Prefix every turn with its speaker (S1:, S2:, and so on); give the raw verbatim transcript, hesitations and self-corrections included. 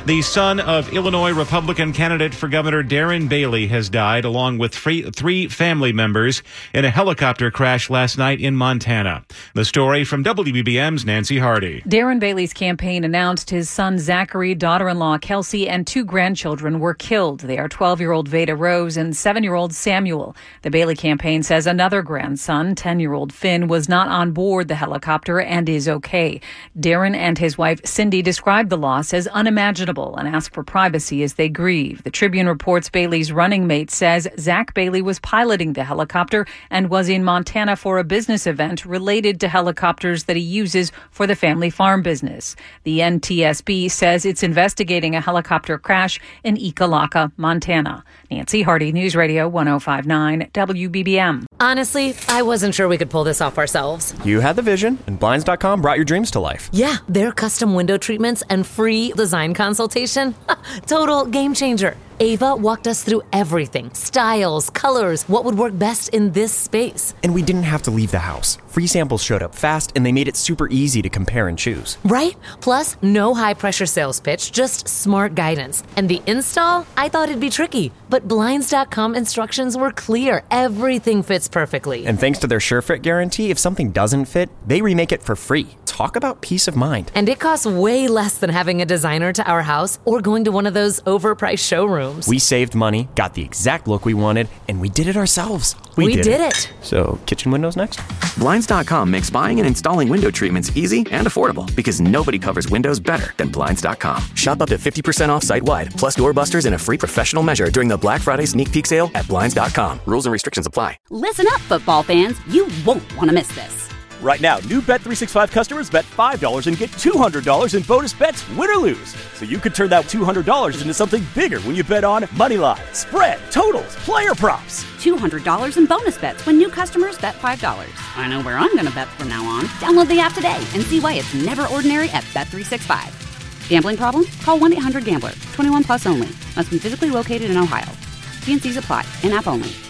S1: The son of Illinois Republican candidate for governor Darren Bailey has died, along with three, three family members, in a helicopter crash last night in Montana. The story from W B B M's Nancy Hardy.
S2: Darren Bailey's campaign announced his son Zachary, daughter-in-law Kelsey, and two grandchildren were killed. They are twelve-year-old Veda Rose and seven-year-old Samuel. The Bailey campaign says another grandson, ten-year-old Finn, was not on board the helicopter and is okay. Darren and his wife Cindy described the loss as unimaginable and asked for privacy as they grieve. The Tribune reports Bailey's running mate says Zach Bailey was piloting the helicopter and was in Montana for a business event related to helicopters that he uses for the family farm business. The N T S B says it's investigating a helicopter crash in Ekalaka, Montana. Nancy Hardy, News Radio one oh five point nine W B B M.
S3: Honestly, I wasn't sure we could pull this off ourselves.
S4: You had the vision, and Blinds dot com brought your dreams to life.
S3: Yeah, their custom window treatments and free design consultation. Total game changer. Ava walked us through everything. Styles, colors, what would work best in this space.
S4: And we didn't have to leave the house. Free samples showed up fast, and they made it super easy to compare and choose.
S3: Right? Plus, no high-pressure sales pitch, just smart guidance. And the install? I thought it'd be tricky. But Blinds dot com instructions were clear. Everything fits perfectly.
S4: And thanks to their SureFit guarantee, if something doesn't fit, they remake it for free. Talk about peace of mind.
S3: And it costs way less than having a designer to our house or going to one of those overpriced showrooms.
S4: We saved money, got the exact look we wanted, and we did it ourselves.
S3: We, we did, did it. it.
S4: So, kitchen windows next?
S5: Blinds dot com makes buying and installing window treatments easy and affordable because nobody covers windows better than Blinds dot com. Shop up to fifty percent off site-wide, plus doorbusters and a free professional measure during the Black Friday sneak peek sale at Blinds dot com. Rules and restrictions apply.
S6: Listen up, football fans. You won't want to miss this.
S7: Right now, new Bet three sixty-five customers bet five dollars and get two hundred dollars in bonus bets, win or lose. So you could turn that two hundred dollars into something bigger when you bet on money line, spread, totals, player props.
S6: two hundred dollars in bonus bets when new customers bet five dollars. I know where I'm going to bet from now on. Download the app today and see why it's never ordinary at Bet three sixty-five. Gambling problem? Call one eight hundred gambler. twenty-one plus only. Must be physically located in Ohio. T and Cs apply. In-app only.